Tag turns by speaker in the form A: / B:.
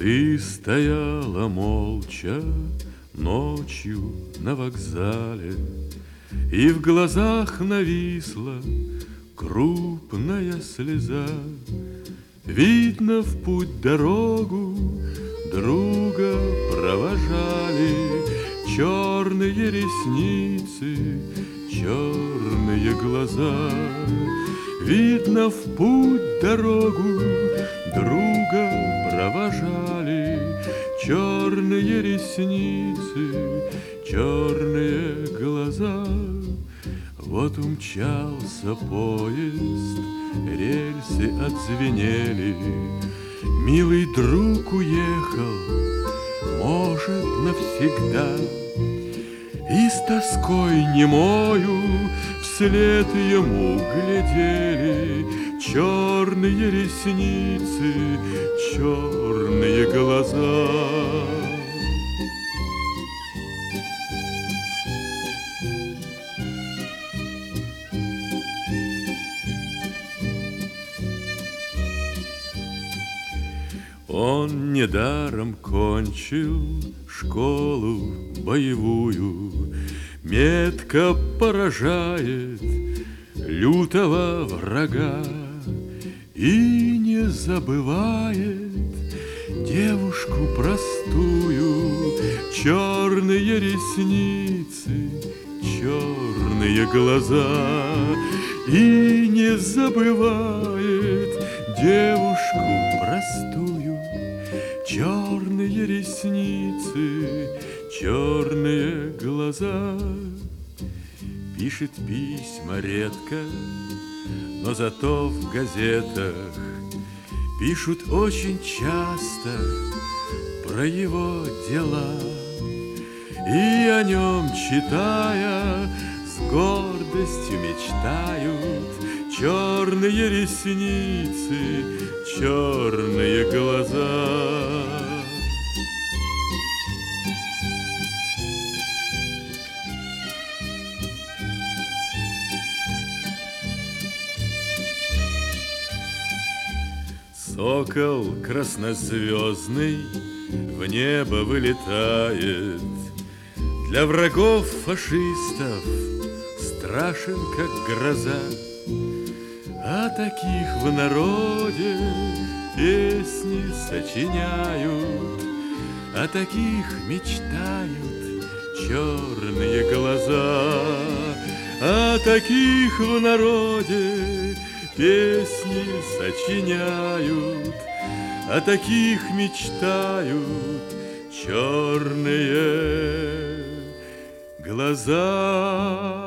A: Ты стояла молча ночью на вокзале, и в глазах нависла крупная слеза. Видно, в путь дорогу друга провожали черные ресницы, черные глаза. Видно, в путь дорогу друга провожали черные ресницы, черные глаза. Вот умчался поезд, рельсы отзвенели, милый друг уехал, может, навсегда. И с тоской немою вслед ему глядели черные ресницы, черные глаза. Он недаром кончил школу боевую, метко поражает лютого врага и не забывает девушку простую. Черные ресницы, черные глаза, и не забывает девушку простую. Черные ресницы, черные глаза. Пишет письма редко, но зато в газетах пишут очень часто про его дела. И о нем читая, с гордостью мечтают черные ресницы, черные глаза. Сокол краснозвездный в небо вылетает, для врагов фашистов страшен, как гроза. А таких в народе песни сочиняют, о таких мечтают черные глаза. О таких в народе песни сочиняют, о таких мечтают черные глаза.